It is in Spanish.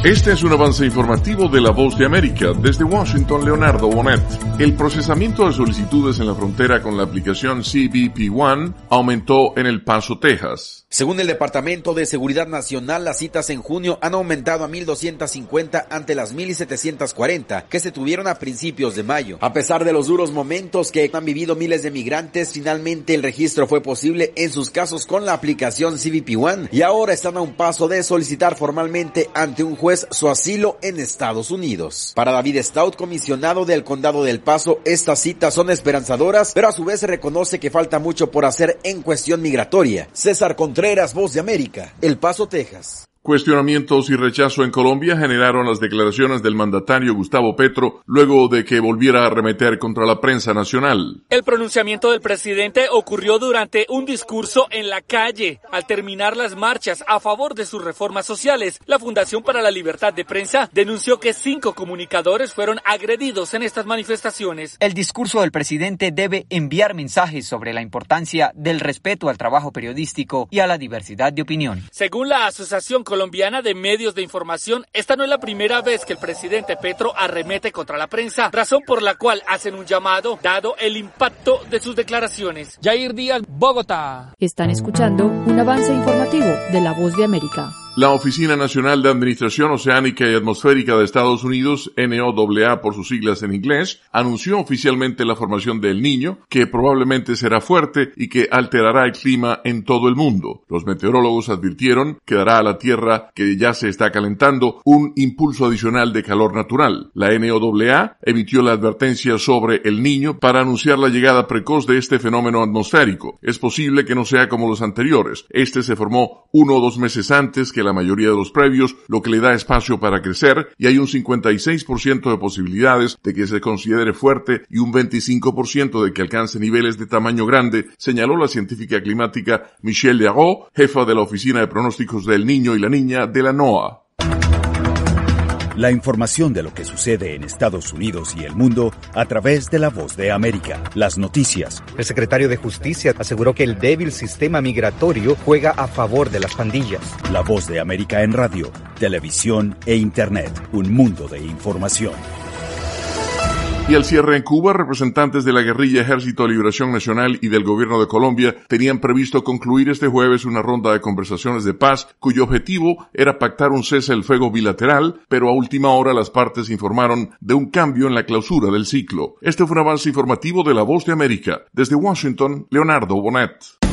Este es un avance informativo de La Voz de América. Desde Washington, Leonardo Bonet. El procesamiento de solicitudes en la frontera con la aplicación CBP One aumentó en El Paso, Texas. Según el Departamento de Seguridad Nacional, las citas en junio han aumentado a 1,250 ante las 1,740 que se tuvieron a principios de mayo. A pesar de los duros momentos que han vivido miles de migrantes, finalmente el registro fue posible en sus casos con la aplicación CBP One y ahora están a un paso de solicitar formalmente ante un juez su asilo en Estados Unidos. Para David Stout, comisionado del Condado del Paso, estas citas son esperanzadoras, pero a su vez se reconoce que falta mucho por hacer en cuestión migratoria. César Contreras, Voz de América, El Paso, Texas. Cuestionamientos y rechazo en Colombia generaron las declaraciones del mandatario Gustavo Petro luego de que volviera a arremeter contra la prensa nacional. El pronunciamiento del presidente ocurrió durante un discurso en la calle. Al terminar las marchas a favor de sus reformas sociales, la Fundación para la Libertad de Prensa denunció que 5 comunicadores fueron agredidos en estas manifestaciones. El discurso del presidente debe enviar mensajes sobre la importancia del respeto al trabajo periodístico y a la diversidad de opinión. Según la Asociación Colombiana de Medios de Información, esta no es la primera vez que el presidente Petro arremete contra la prensa, razón por la cual hacen un llamado, dado el impacto de sus declaraciones. Jair Díaz, Bogotá. Están escuchando un avance informativo de La Voz de América. La Oficina Nacional de Administración Oceánica y Atmosférica de Estados Unidos, NOAA por sus siglas en inglés, anunció oficialmente la formación del Niño, que probablemente será fuerte y que alterará el clima en todo el mundo. Los meteorólogos advirtieron que dará a la Tierra, que ya se está calentando, un impulso adicional de calor natural. La NOAA emitió la advertencia sobre el Niño para anunciar la llegada precoz de este fenómeno atmosférico. Es posible que no sea como los anteriores. Este se formó 1 o 2 meses antes que la mayoría de los previos, lo que le da espacio para crecer, y hay un 56% de posibilidades de que se considere fuerte y un 25% de que alcance niveles de tamaño grande, señaló la científica climática Michelle Leroux, jefa de la Oficina de Pronósticos del Niño y la Niña de la NOAA. La información de lo que sucede en Estados Unidos y el mundo a través de La Voz de América. Las noticias. El secretario de Justicia aseguró que el débil sistema migratorio juega a favor de las pandillas. La Voz de América en radio, televisión e Internet. Un mundo de información. Y al cierre en Cuba, representantes de la guerrilla Ejército de Liberación Nacional y del gobierno de Colombia tenían previsto concluir este jueves una ronda de conversaciones de paz cuyo objetivo era pactar un cese al fuego bilateral, pero a última hora las partes informaron de un cambio en la clausura del ciclo. Este fue un avance informativo de La Voz de América. Desde Washington, Leonardo Bonet.